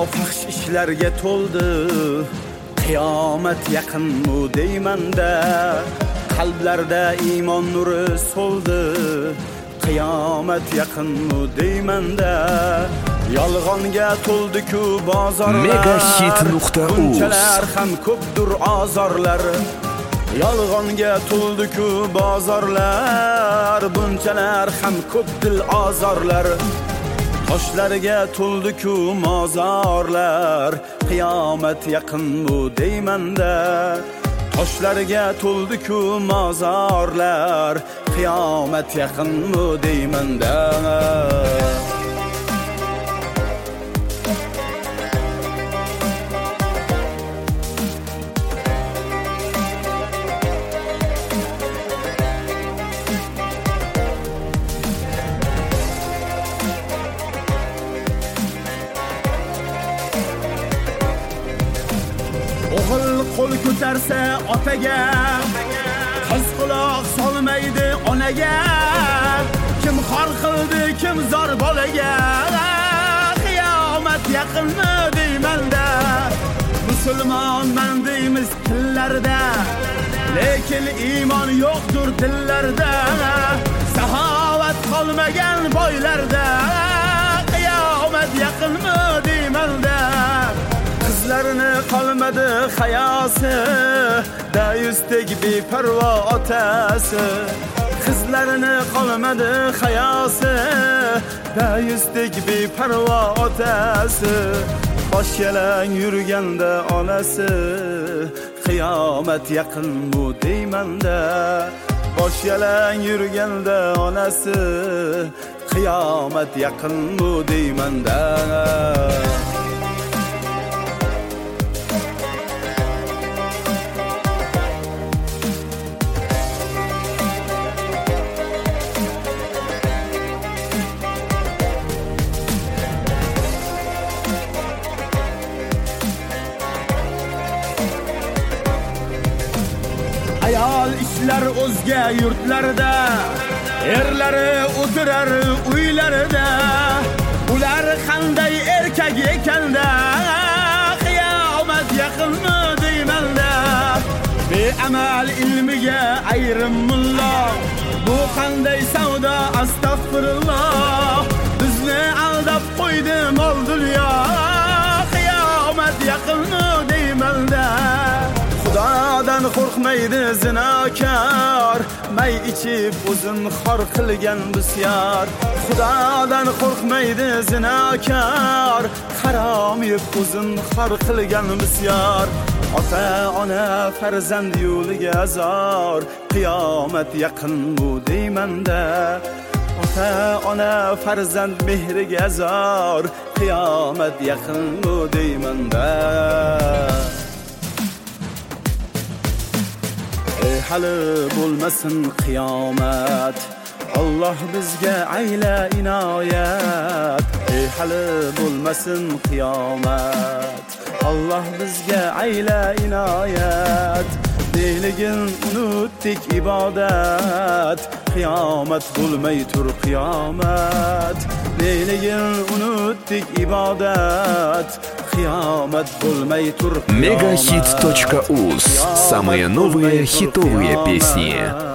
faxsh ishlarga to'ldi. Qiyomat yaqinmi deymanda, qalblarda iymon nuri so'ldi. Qiyomat yaqinmi deymanda, yolg'onga to'ldi-ku bozorlar. Megahit.uz Bunchalar ham ko'pdir azorlar. Yolg'onga to'ldi-ku bozorlar, bunchalar ham ko'p dil azorlar. Toshlarga to'ldi-ku mozorlar, qiyomat yaqinmi deymanda. Toshlarga to'ldi-ku mozorlar, qiyomat yaqinmi deymanda. O'g'il qo'l ko'tarsa otaga, qiz quloq solmaydi onaga. Kim xor qildi, kim zor bolaga, qiyomat yaqinmi deymanda. Musulmonman deymiz tillarda, lekin iymon yo'qdir dillarda. Saxovat qolmagan boylarda, qiyomat yaqinmi deymanda. Qizlarni qolmadi hayosi, dayusdek beparvo otasi. Qizlarni qolmadi hayosi, dayusdek beparvo otasi. Bosh yalang yurganda onasi, qiyomat yaqinmi deymanda. Bosh yalang yurganda onasi, qiyomat yaqinmi deymanda. Ayol ishlar o'zga yurtlarda, erlari o'tirar uylarida. Ular qanday erkak ekanda, qiyomat yaqinmi deymanda. Beamal ilmiga ayrim mulla, bu qanday savdo astag'firulloh. Bizni aldab qo'ydi mol dunyo, qiyomat yaqinmi deymanda. Xudodan qo'rqmaydi zinokor, may ichib o'zin xor qilgan bisyor. Xudodan qo'rqmaydi zinokor, harom yeb o'zin xor qilgan bisyor. Ota ona farzand yo'liga zor, qiyomat yaqinmi deymanda. Ota ona farzand mehriga zor, qiyomat yaqinmi deymanda. Hali bo'lmasin qiyomat, Alloh bizga ayla inoyat. Hali bo'lmasin qiyomat, Alloh bizga ayla inoyat. Deligin unutdik ibodat, qiyomat bo'lmay tur qiyomat. Deligin unutdik ibodat, qiyomat bo'lmay tur. Megahit.uz. Самые новые хитовые песни.